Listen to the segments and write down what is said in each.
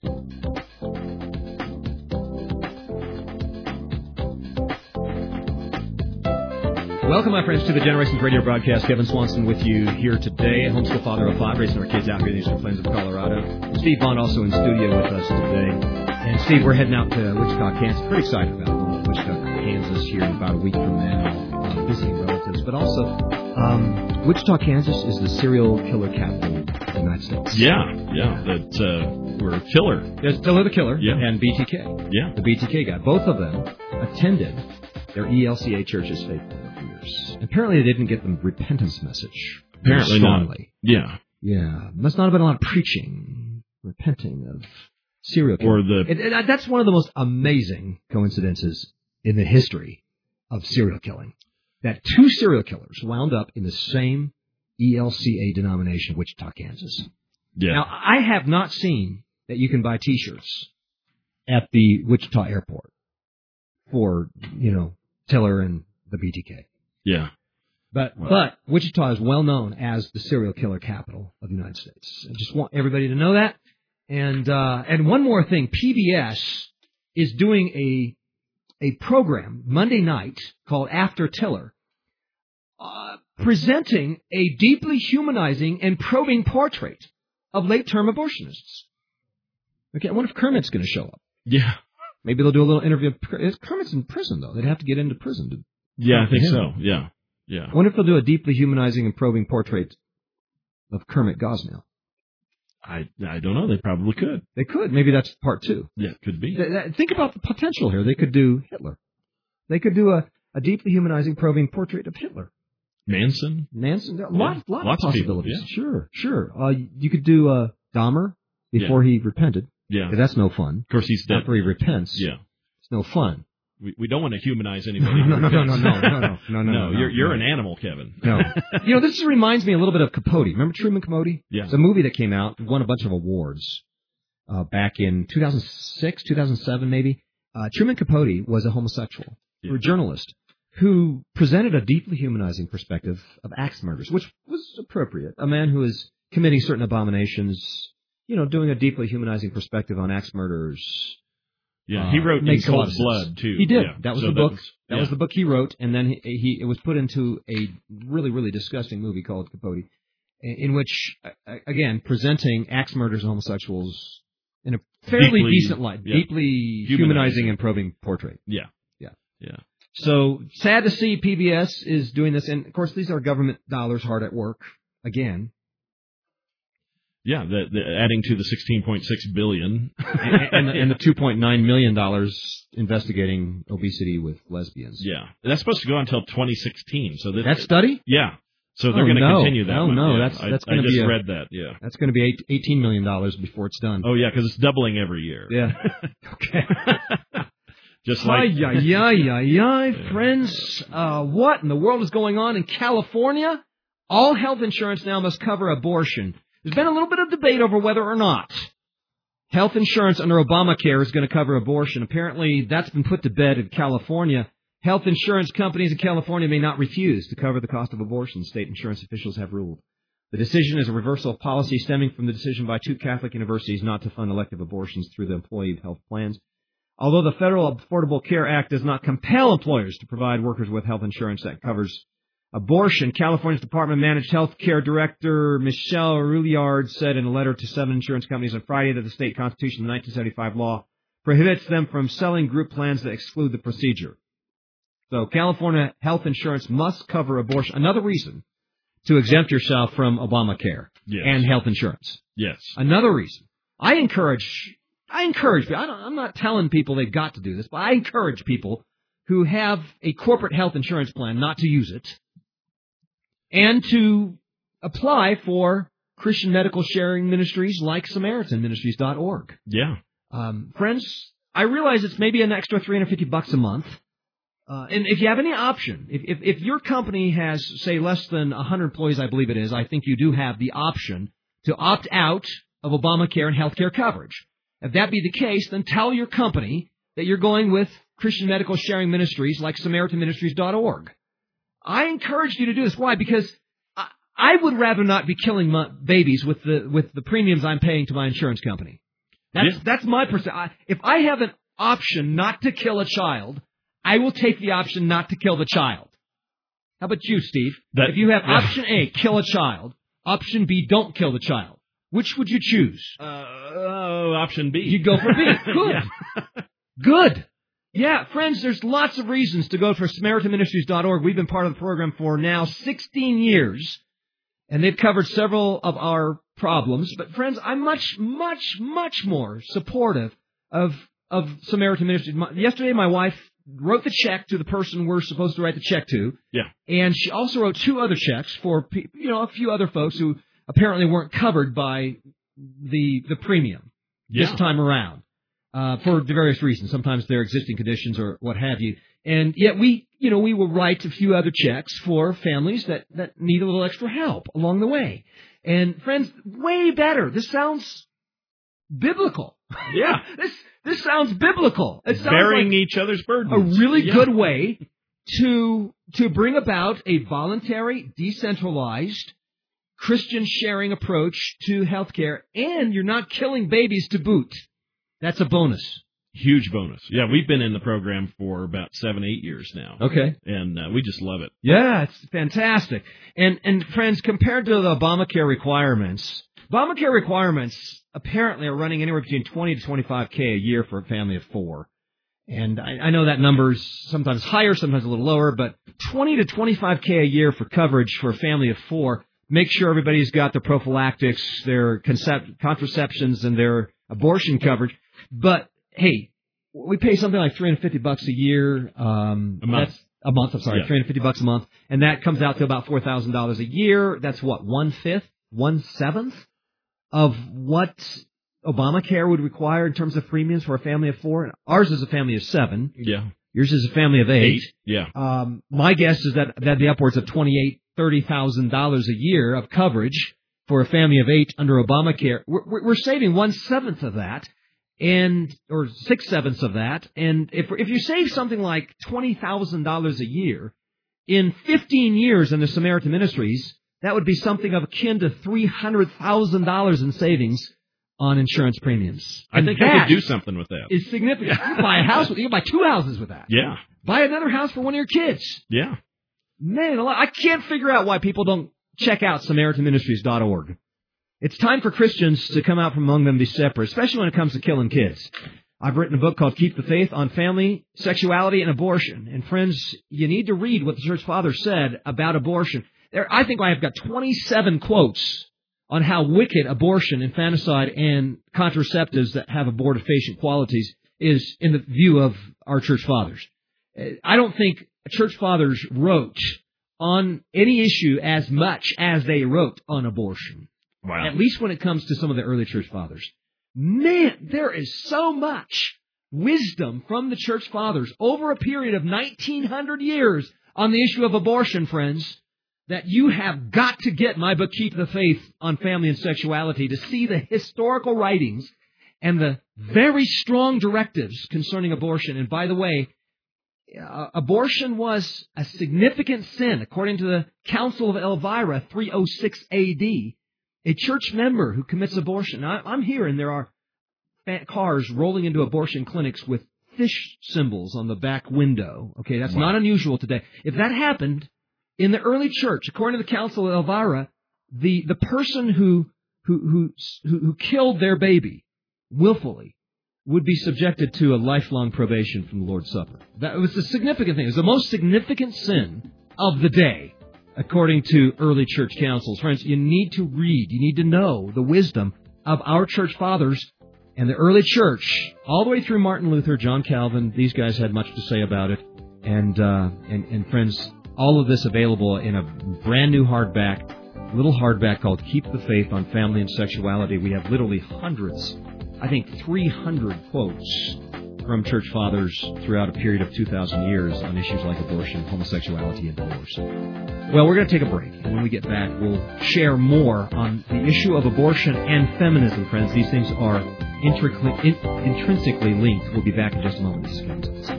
Welcome, my friends, to the Generations Radio broadcast. Kevin Swanson with you here today, homeschool father of 5, raising our kids out here in the Eastern Plains of Colorado. Steve Bond also in studio with us today. And Steve, we're heading out to Wichita, Kansas. Pretty excited about going to Wichita, Kansas here in about a week from now, visiting relatives. But also, Wichita, Kansas is the serial killer capital of the United States. We're Tiller. There's Tiller the Killer and BTK. Yeah. The BTK guy. Both of them attended their ELCA churches faithfully. Apparently, they didn't get the repentance message. Apparently strongly. Not. Yeah. Must not have been a lot of preaching, repenting of serial killers. That's one of the most amazing coincidences in the history of serial killing. That 2 serial killers wound up in the same ELCA denomination of Wichita, Kansas. Yeah. Now, I have not seen that you can buy T-shirts at the Wichita airport for, Tiller and the BTK. Yeah. But Wichita is well known as the serial killer capital of the United States. I just want everybody to know that. And one more thing, PBS is doing a program Monday night called After Tiller, presenting a deeply humanizing and probing portrait of late-term abortionists. Okay, I wonder if Kermit's going to show up. Yeah. Maybe they'll do a little interview. Kermit's in prison, though. They'd have to get into prison to... Yeah, I think so. Yeah. I wonder if they'll do a deeply humanizing and probing portrait of Kermit Gosnell. I don't know. They probably could. They could. Maybe that's part 2. Yeah, it could be. Think about the potential here. They could do Hitler. They could do a deeply humanizing, probing portrait of Hitler. Manson. Lots of possibilities. Yeah. Sure. You could do Dahmer before he repented. Yeah. That's no fun. Of course, he's dead. After he repents. Yeah. It's no fun. We don't want to humanize anybody. No. You're an animal, Kevin. No. This reminds me a little bit of Capote. Remember Truman Capote? Yeah. It's a movie that came out, won a bunch of awards back in 2006, 2007 maybe. Truman Capote was a homosexual, or a journalist, who presented a deeply humanizing perspective of axe murders, which was appropriate. A man who was committing certain abominations, doing a deeply humanizing perspective on axe murderers. Yeah, he wrote In Cold Blood, too. He did. Yeah. That was the book. That was the book he wrote, and then it was put into a really, really disgusting movie called Capote, in which, again, presenting axe murders and homosexuals in a fairly decent light, deeply humanizing and probing portrait. Yeah. So, sad to see PBS is doing this, and, of course, these are government dollars hard at work, again. Yeah, adding to the $16.6 billion and the $2.9 million investigating obesity with lesbians. Yeah, that's supposed to go until 2016. So that study? Yeah, so they're going to continue that. That's going to be. I just read that. Yeah, that's going to be $18 million before it's done. Oh yeah, because it's doubling every year. Yeah. Okay. Just like friends. What in the world is going on in California? All health insurance now must cover abortion. There's been a little bit of debate over whether or not health insurance under Obamacare is going to cover abortion. Apparently, that's been put to bed in California. Health insurance companies in California may not refuse to cover the cost of abortion, state insurance officials have ruled. The decision is a reversal of policy stemming from the decision by 2 Catholic universities not to fund elective abortions through the employee health plans. Although the Federal Affordable Care Act does not compel employers to provide workers with health insurance that covers abortion, California's Department of Managed Health Care Director Michelle Rouillard said in a letter to 7 insurance companies on Friday that the state constitution of the 1975 law prohibits them from selling group plans that exclude the procedure. So California health insurance must cover abortion. Another reason to exempt yourself from Obamacare and health insurance. Yes. Another reason. I encourage people. I'm not telling people they've got to do this, but I encourage people who have a corporate health insurance plan not to use it, and to apply for Christian medical sharing ministries like SamaritanMinistries.org. Yeah. Friends, I realize it's maybe an extra $350 a month. And if you have any option, if your company has, say, less than 100 employees, I believe it is, I think you do have the option to opt out of Obamacare and health care coverage. If that be the case, then tell your company that you're going with Christian medical sharing ministries like SamaritanMinistries.org. I encourage you to do this. Why? Because I would rather not be killing my babies with the premiums I'm paying to my insurance company. That's my percent. If I have an option not to kill a child, I will take the option not to kill the child. How about you, Steve? If you have option A, kill a child, option B, don't kill the child, which would you choose? Option B. You'd go for B. Good. Good. Yeah, friends, there's lots of reasons to go for SamaritanMinistries.org. We've been part of the program for now 16 years, and they've covered several of our problems. But, friends, I'm much, much, much more supportive of Samaritan Ministries. Yesterday, my wife wrote the check to the person we're supposed to write the check to. Yeah. And she also wrote 2 other checks for, a few other folks who apparently weren't covered by the premium this time around. For various reasons. Sometimes there are existing conditions or what have you. And yet we will write a few other checks for families that need a little extra help along the way. And friends, way better. This sounds biblical. Yeah. This sounds biblical. It sounds bearing like each other's burdens. A really good way to bring about a voluntary, decentralized, Christian sharing approach to healthcare, and you're not killing babies to boot. That's a bonus. Huge bonus. Yeah, we've been in the program for about 7-8 years now. Okay. And we just love it. Yeah, it's fantastic. And friends, compared to the Obamacare requirements apparently are running anywhere between $20,000 to $25,000 a year for a family of 4. And I know that number's sometimes higher, sometimes a little lower, but $20,000 to $25,000 a year for coverage for a family of 4. Make sure everybody's got their prophylactics, their contraceptions, and their abortion coverage. But hey, we pay something like $350 a year. A month. $350 a month, and that comes out to about $4,000 a year. That's what, 1/5, 1/7 of what Obamacare would require in terms of premiums for a family of 4. Ours is a family of 7. Yeah. Yours is a family of 8. Yeah. My guess is that that'd be upwards of $28,000-$30,000 a year of coverage for a family of 8 under Obamacare. We're saving 1/7 of that. Or 6/7 of that, and if you save something like $20,000 a year in 15 years in the Samaritan Ministries, that would be something of akin to $300,000 in savings on insurance premiums. I think I could do something with that. It's significant. You can buy a house you can buy 2 houses with that. Yeah. Buy another house for one of your kids. Yeah. Man, I can't figure out why people don't check out SamaritanMinistries.org. It's time for Christians to come out from among them, be separate, especially when it comes to killing kids. I've written a book called Keep the Faith on Family, Sexuality, and Abortion. And friends, you need to read what the Church Fathers said about abortion. I think I have got 27 quotes on how wicked abortion, infanticide, and contraceptives that have abortifacient qualities is in the view of our Church Fathers. I don't think Church Fathers wrote on any issue as much as they wrote on abortion. Wow. At least when it comes to some of the early Church Fathers. Man, there is so much wisdom from the Church Fathers over a period of 1,900 years on the issue of abortion, friends, that you have got to get my book, Keep the Faith on Family and Sexuality, to see the historical writings and the very strong directives concerning abortion. And by the way, abortion was a significant sin, according to the Council of Elvira, 306 A.D., a church member who commits abortion. Now, I'm here, and there are cars rolling into abortion clinics with fish symbols on the back window. Okay, that's not unusual today. If that happened in the early church, according to the Council of Elvira, the person who killed their baby willfully would be subjected to a lifelong probation from the Lord's Supper. That was a significant thing. It was the most significant sin of the day, according to early church councils. Friends, you need to read, you need to know the wisdom of our church fathers and the early church, all the way through Martin Luther, John Calvin. These guys had much to say about it. And friends, all of this available in a brand new little hardback called Keep the Faith on Family and Sexuality. We have literally hundreds, I think 300 quotes from church fathers throughout a period of 2,000 years on issues like abortion, homosexuality, and divorce. Well, we're going to take a break, and when we get back, we'll share more on the issue of abortion and feminism, friends. These things are intrinsically linked. We'll be back in just a moment. This is Kevin Johnson.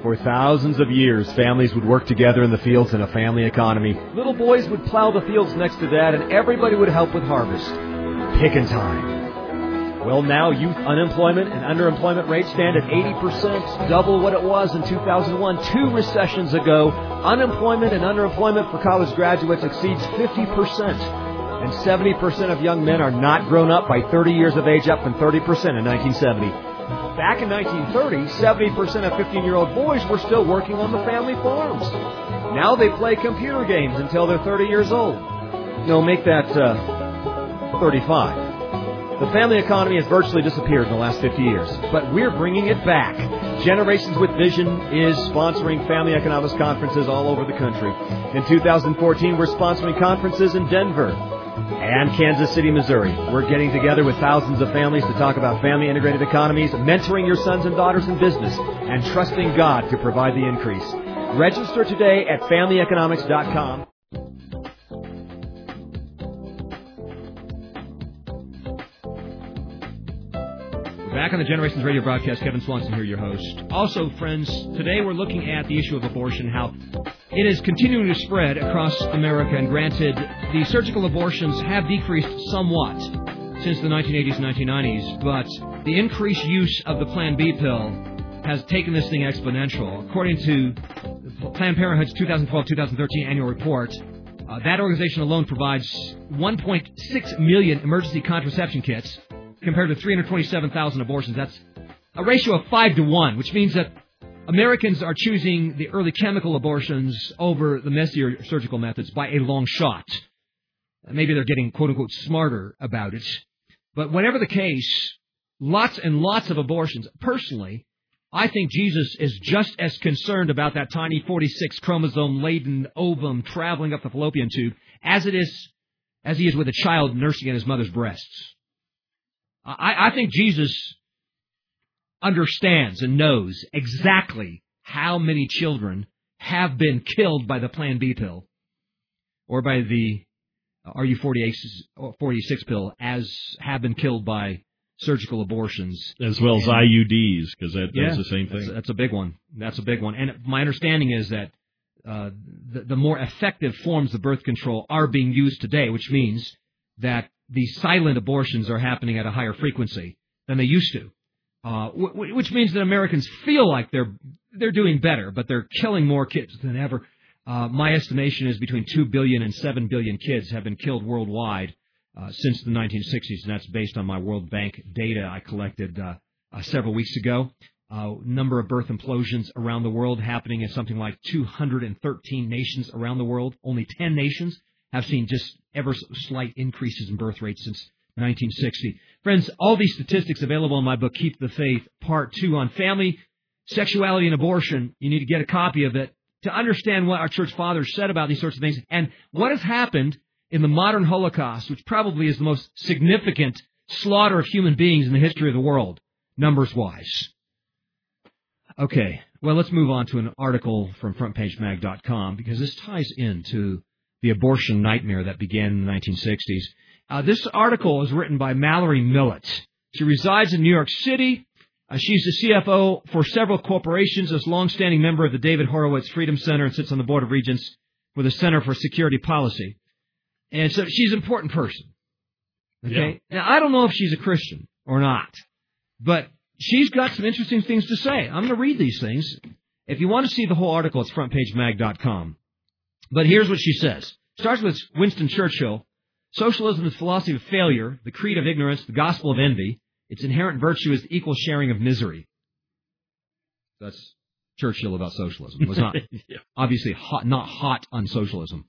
For thousands of years, families would work together in the fields in a family economy. Little boys would plow the fields next to Dad, and everybody would help with harvest. Pickin' time. Well, now youth unemployment and underemployment rates stand at 80%, double what it was in 2001, 2 recessions ago. Unemployment and underemployment for college graduates exceeds 50%. And 70% of young men are not grown up by 30 years of age, up from 30% in 1970. Back in 1930, 70% of 15-year-old boys were still working on the family farms. Now they play computer games until they're 30 years old. No, make that 35. The family economy has virtually disappeared in the last 50 years, but we're bringing it back. Generations with Vision is sponsoring family economics conferences all over the country. In 2014, we're sponsoring conferences in Denver and Kansas City, Missouri. We're getting together with thousands of families to talk about family-integrated economies, mentoring your sons and daughters in business, and trusting God to provide the increase. Register today at familyeconomics.com. Back on the Generations Radio broadcast, Kevin Swanson here, your host. Also, friends, today we're looking at the issue of abortion, how it is continuing to spread across America. And granted, the surgical abortions have decreased somewhat since the 1980s and 1990s, but the increased use of the Plan B pill has taken this thing exponential. According to Planned Parenthood's 2012-2013 annual report, that organization alone provides 1.6 million emergency contraception kits, compared to 327,000 abortions. That's a ratio of 5 to 1, which means that Americans are choosing the early chemical abortions over the messier surgical methods by a long shot. Maybe they're getting, quote-unquote, smarter about it. But whatever the case, lots and lots of abortions. Personally, I think Jesus is just as concerned about that tiny 46 chromosome-laden ovum traveling up the fallopian tube as he is with a child nursing at his mother's breasts. I think Jesus understands and knows exactly how many children have been killed by the Plan B pill or by the RU46 pill, as have been killed by surgical abortions. As well as IUDs, because that does the same thing. That's a big one. That's a big one. And my understanding is that the more effective forms of birth control are being used today, which means that the silent abortions are happening at a higher frequency than they used to, which means that Americans feel like they're doing better, but they're killing more kids than ever. My estimation is between 2 billion and 7 billion kids have been killed worldwide since the 1960s, and that's based on my World Bank data I collected several weeks ago. Number of birth implosions around the world happening in something like 213 nations around the world. Only 10 nations have seen just ever slight increases in birth rates since 1960. Friends, all these statistics available in my book, Keep the Faith, Part 2 on family, sexuality, and abortion. You need to get a copy of it to understand what our church fathers said about these sorts of things and what has happened in the modern Holocaust, which probably is the most significant slaughter of human beings in the history of the world, numbers-wise. Okay, well, let's move on to an article from FrontPageMag.com, because this ties into the abortion nightmare that began in the 1960s. This article is written by Mallory Millett. She resides in New York City. She's the CFO for several corporations, as longstanding member of the David Horowitz Freedom Center, and sits on the Board of Regents for the Center for Security Policy. And so she's an important person. Okay? Yeah. Now, I don't know if she's a Christian or not, but she's got some interesting things to say. I'm going to read these things. If you want to see the whole article, it's frontpagemag.com. But here's what she says. Starts with Winston Churchill. Socialism is philosophy of failure, the creed of ignorance, the gospel of envy. Its inherent virtue is the equal sharing of misery. That's Churchill about socialism. It was not obviously not hot on socialism.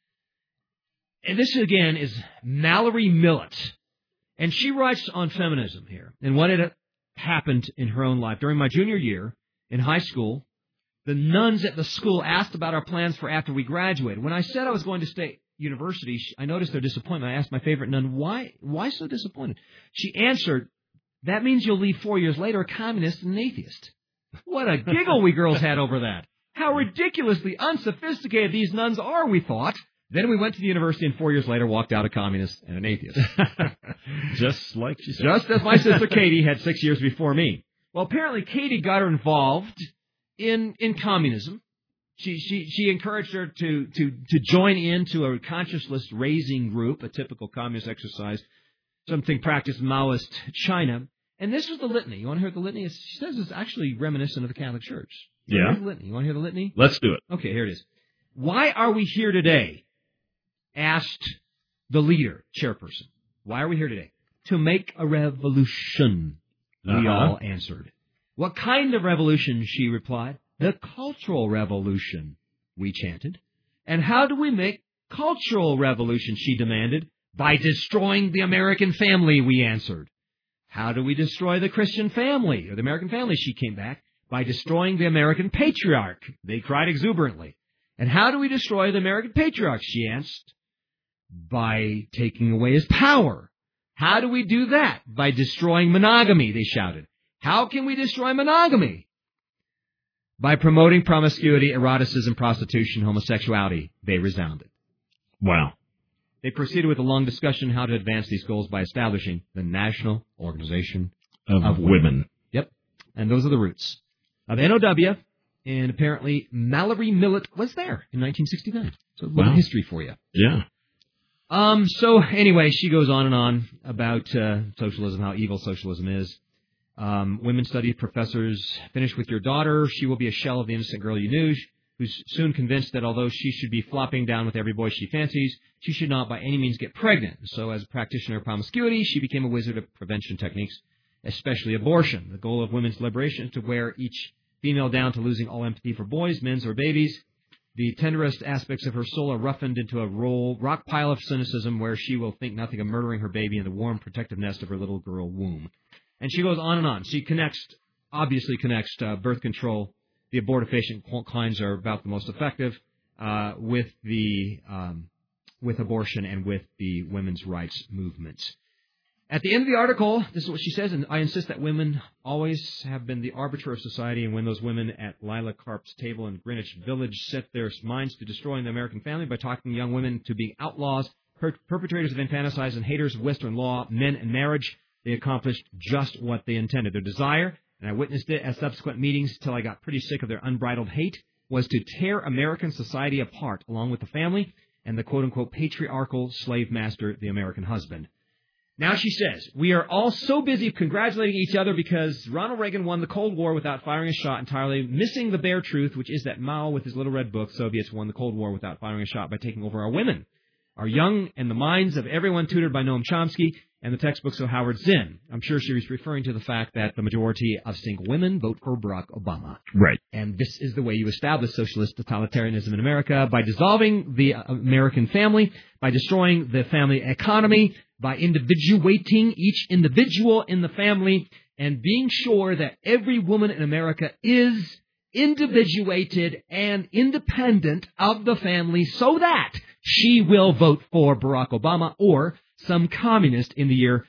And this, again, is Mallory Millett. And she writes on feminism here and what had happened in her own life. During my junior year in high school, the nuns at the school asked about our plans for after we graduated. When I said I was going to State University, I noticed their disappointment. I asked my favorite nun, why so disappointed? She answered, that means you'll leave 4 years later a communist and an atheist. What a giggle we girls had over that. How ridiculously unsophisticated these nuns are, we thought. Then we went to the university and 4 years later walked out a communist and an atheist. Just like she said. Just as my sister Katie had 6 years before me. Well, apparently Katie got her involved in communism. She encouraged her to join into a conscious list raising group, a typical communist exercise, something practiced in Maoist China. And this was the litany. You want to hear the litany? She says it's actually reminiscent of the Catholic Church. Yeah. The litany. You want to hear the litany? Let's do it. Okay, here it is. Why are we here today? Asked the leader, chairperson. Why are we here today? To make a revolution, we all answered. What kind of revolution, she replied. The cultural revolution, we chanted. And how do we make cultural revolution, she demanded. By destroying the American family, we answered. How do we destroy the Christian family, or the American family, she came back. By destroying the American patriarch, they cried exuberantly. And how do we destroy the American patriarch, she asked. By taking away his power. How do we do that? By destroying monogamy, they shouted. How can we destroy monogamy? By promoting promiscuity, eroticism, prostitution, homosexuality, they resounded. Wow. They proceeded with a long discussion how to advance these goals by establishing the National Organization of Women. Yep. And those are the roots of NOW, and apparently Mallory Millett was there in 1969. So a little history for you. Yeah. So anyway, she goes on and on about socialism, how evil socialism is. Women study professors, finish with your daughter. She will be a shell of the innocent girl you knew, who's soon convinced that although she should be flopping down with every boy she fancies, she should not by any means get pregnant. So as a practitioner of promiscuity, she became a wizard of prevention techniques, especially abortion. The goal of women's liberation is to wear each female down to losing all empathy for boys, men, or babies. The tenderest aspects of her soul are roughened into a rock pile of cynicism where she will think nothing of murdering her baby in the warm, protective nest of her little girl womb. And she goes on and on. She obviously connects birth control. The abortifacient clines are about the most effective with abortion and with the women's rights movement. At the end of the article, this is what she says, and I insist that women always have been the arbiter of society, and when those women at Lila Karp's table in Greenwich Village set their minds to destroying the American family by talking young women to being outlaws, perpetrators of infanticide and haters of Western law, men and marriage, they accomplished just what they intended. Their desire, and I witnessed it at subsequent meetings till I got pretty sick of their unbridled hate, was to tear American society apart along with the family and the quote-unquote patriarchal slave master, the American husband. Now she says, we are all so busy congratulating each other because Ronald Reagan won the Cold War without firing a shot entirely, missing the bare truth, which is that Mao, with his little red book, Soviets won the Cold War without firing a shot by taking over our women, our young, and the minds of everyone tutored by Noam Chomsky and the textbooks of Howard Zinn. I'm sure she was referring to the fact that the majority of single women vote for Barack Obama. Right. And this is the way you establish socialist totalitarianism in America, by dissolving the American family, by destroying the family economy, by individuating each individual in the family, and being sure that every woman in America is individuated and independent of the family so that she will vote for Barack Obama or some communist in the year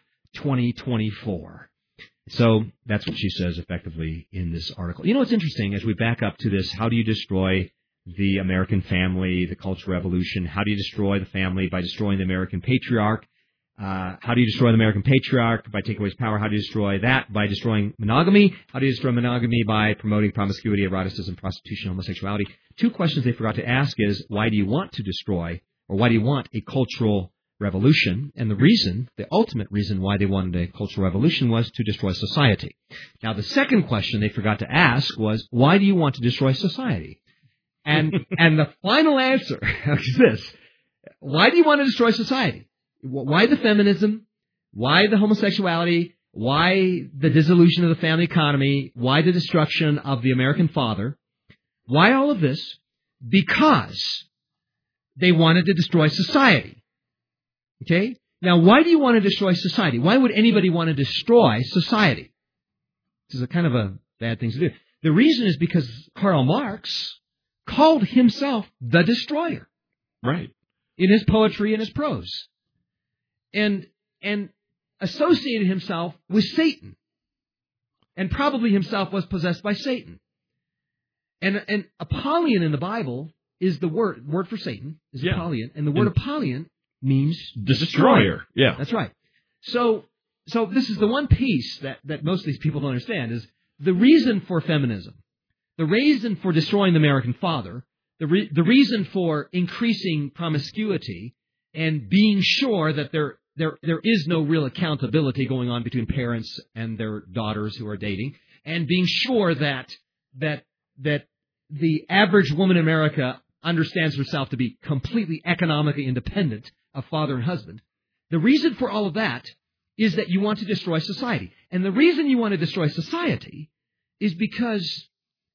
2024. So that's what she says effectively in this article. You know, it's interesting as we back up to this, how do you destroy the American family, the Cultural Revolution? How do you destroy the family? By destroying the American patriarch. How do you destroy the American patriarch? By taking away his power. How do you destroy that? By destroying monogamy. How do you destroy monogamy? By promoting promiscuity, eroticism, prostitution, homosexuality. Two questions they forgot to ask is, why do you want to destroy, or why do you want a cultural revolution? And the reason, the ultimate reason why they wanted a cultural revolution was to destroy society. Now, the second question they forgot to ask was, why do you want to destroy society? And the final answer is this. Why do you want to destroy society? Why the feminism? Why the homosexuality? Why the dissolution of the family economy? Why the destruction of the American father? Why all of this? Because they wanted to destroy society. Okay? Now, why do you want to destroy society? Why would anybody want to destroy society? This is a kind of a bad thing to do. The reason is because Karl Marx called himself the destroyer. Right. In his poetry and his prose. And associated himself with Satan. And probably himself was possessed by Satan. And Apollyon in the Bible is the word for Satan, is Apollyon. And the word Apollyon means destroyer. Yeah. That's right. So this is the one piece that most of these people don't understand is the reason for feminism. the reason for destroying the American father, the reason for increasing promiscuity and being sure that there is no real accountability going on between parents and their daughters who are dating, and being sure that the average woman in America understands herself to be completely economically independent of father and husband. The reason for all of that is that you want to destroy society. And the reason you want to destroy society is because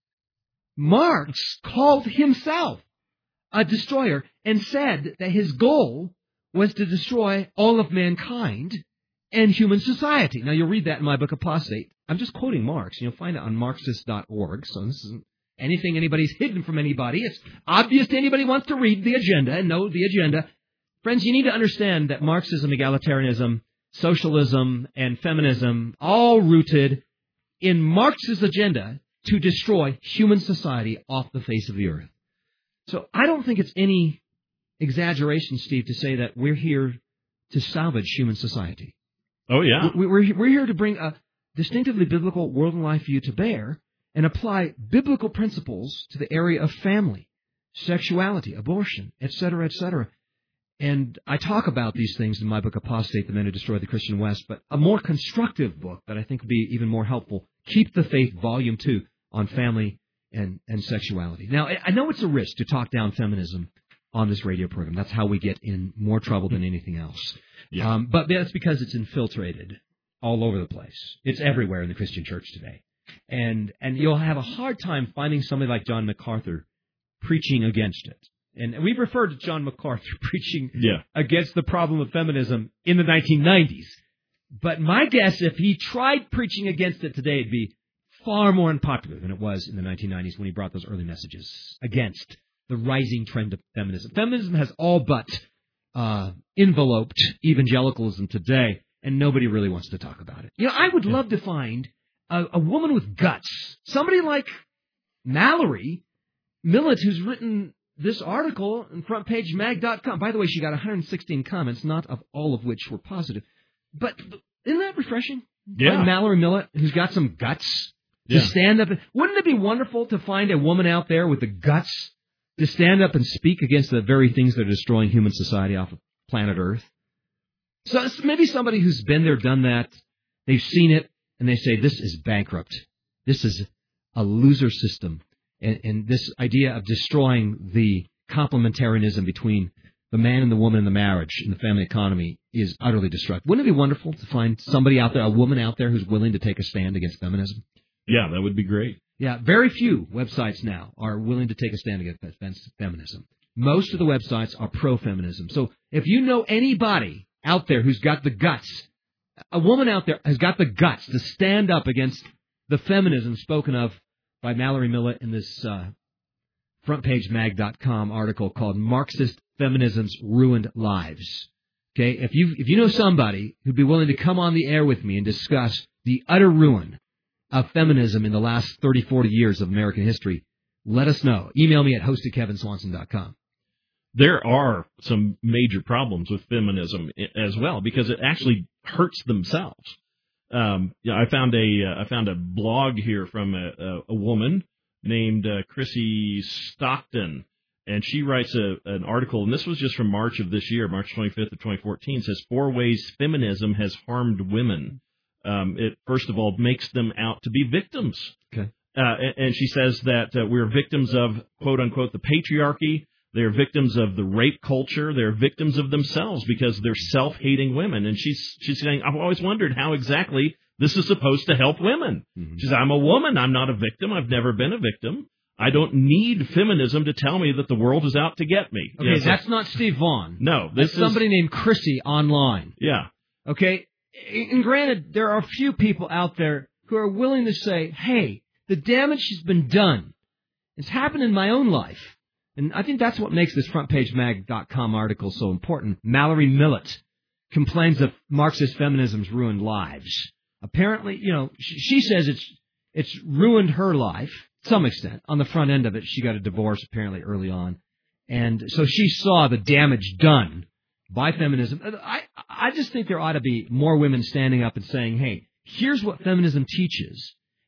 Marx called himself a destroyer and said that his goal was to destroy all of mankind and human society. Now, you'll read that in my book, Apostate. I'm just quoting Marx. You'll find it on Marxist.org. So this isn't anything anybody's hidden from anybody. It's obvious to anybody who wants to read the agenda and know the agenda. Friends, you need to understand that Marxism, egalitarianism, socialism, and feminism, all rooted in Marx's agenda to destroy human society off the face of the earth. So I don't think it's any exaggeration, Steve, to say that we're here to salvage human society. Oh, yeah. We're here to bring a distinctively biblical world and life view to bear and apply biblical principles to the area of family, sexuality, abortion, etc., etc. And I talk about these things in my book, Apostate, The Men Who Destroyed the Christian West, but a more constructive book that I think would be even more helpful, Keep the Faith, Volume 2, on family and sexuality. Now, I know it's a risk to talk down feminism on this radio program. That's how we get in more trouble than anything else. Yeah. But that's because it's infiltrated all over the place. It's everywhere in the Christian church today. And you'll have a hard time finding somebody like John MacArthur preaching against it. And we've referred to John MacArthur preaching against the problem of feminism in the 1990s. But my guess, if he tried preaching against it today, it'd be far more unpopular than it was in the 1990s when he brought those early messages against the rising trend of feminism. Feminism has all but enveloped evangelicalism today, and nobody really wants to talk about it. You know, I would love to find a woman with guts, somebody like Mallory Millett, who's written this article on frontpagemag.com. By the way, she got 116 comments, not of all of which were positive. But isn't that refreshing? Yeah. Find Mallory Millett, who's got some guts to stand up. Wouldn't it be wonderful to find a woman out there with the guts to stand up and speak against the very things that are destroying human society off of planet Earth? So maybe somebody who's been there, done that, they've seen it, and they say, this is bankrupt. This is a loser system. And this idea of destroying the complementarianism between the man and the woman in the marriage and the family economy is utterly destructive. Wouldn't it be wonderful to find somebody out there, a woman out there, who's willing to take a stand against feminism? Yeah, that would be great. Yeah, very few websites now are willing to take a stand against feminism. Most of the websites are pro-feminism. So if you know anybody out there who's got the guts, a woman out there has got the guts to stand up against the feminism spoken of by Mallory Millett in this frontpagemag.com article called Marxist Feminism's Ruined Lives. Okay, if you know somebody who'd be willing to come on the air with me and discuss the utter ruin of feminism in the last 30, 40 years of American history, let us know. Email me at host@kevinswanson.com. There are some major problems with feminism as well because it actually hurts themselves. I found a blog here from a woman named Chrissy Stockton, and she writes an article, and this was just from March of this year, March 25th of 2014, says 4 ways feminism has harmed women. It, first of all, makes them out to be victims. Okay. And she says that we're victims of, quote unquote, the patriarchy. They're victims of the rape culture. They're victims of themselves because they're self-hating women. And she's saying, I've always wondered how exactly this is supposed to help women. Mm-hmm. She says, I'm a woman. I'm not a victim. I've never been a victim. I don't need feminism to tell me that the world is out to get me. Okay, that's not Steve Vaughn. No. That's somebody named Chrissy online. Yeah. Okay, and granted, there are a few people out there who are willing to say, hey, the damage has been done. It's happened in my own life. And I think that's what makes this frontpagemag.com article so important. Mallory Millett complains that Marxist feminism's ruined lives. Apparently, she says it's ruined her life to some extent. On the front end of it, she got a divorce apparently early on. And so she saw the damage done by feminism. I just think there ought to be more women standing up and saying, hey, here's what feminism teaches.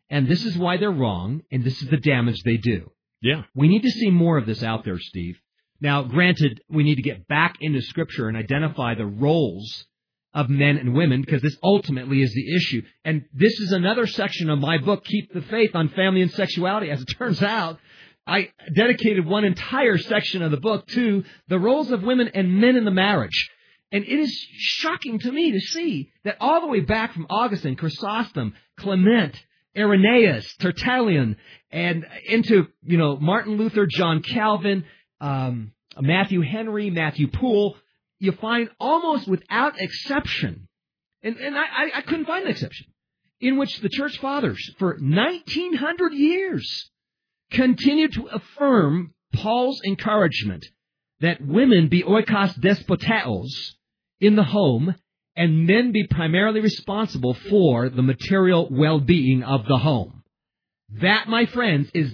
and this is why they're wrong, and this is the damage they do. Yeah. We need to see more of this out there, Steve. Now, granted, we need to get back into Scripture and identify the roles of men and women, because this ultimately is the issue. And this is another section of my book, Keep the Faith, on family and sexuality. As it turns out, I dedicated one entire section of the book to the roles of women and men in the marriage. And it is shocking to me to see that all the way back from Augustine, Chrysostom, Clement, Irenaeus, Tertullian, and into, Martin Luther, John Calvin, Matthew Henry, Matthew Poole, you find almost without exception, and I couldn't find an exception, in which the church fathers for 1900 years continued to affirm Paul's encouragement that women be oikos despoteos in the home and men be primarily responsible for the material well-being of the home. That, my friends, is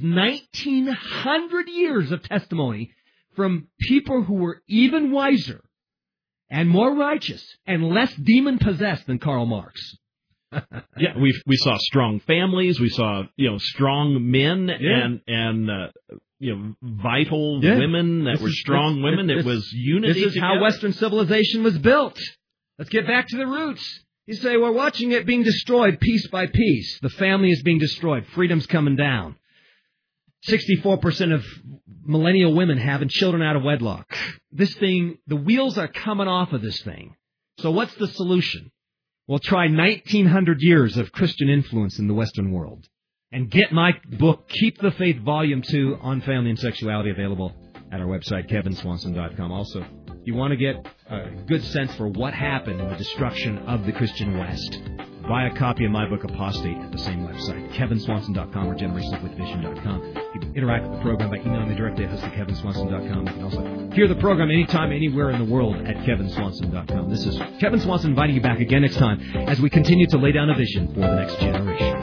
1900 years of testimony from people who were even wiser and more righteous and less demon-possessed than Karl Marx. Yeah, we saw strong families. We saw, strong men and vital women that were strong women. It was unity. This is how Western civilization was built. Let's get back to the roots. You say, we're watching it being destroyed piece by piece. The family is being destroyed. Freedom's coming down. 64% of millennial women having children out of wedlock. This thing, the wheels are coming off of this thing. So what's the solution? Well, try 1900 years of Christian influence in the Western world. And get my book, Keep the Faith, Volume 2, on family and sexuality, available at our website, kevinswanson.com. Also, if you want to get a good sense for what happened in the destruction of the Christian West, buy a copy of my book, Apostate, at the same website, kevinswanson.com or generationswithvision.com. You can interact with the program by emailing me directly at host at kevinswanson.com. You can also hear the program anytime, anywhere in the world at kevinswanson.com. This is Kevin Swanson inviting you back again next time as we continue to lay down a vision for the next generation.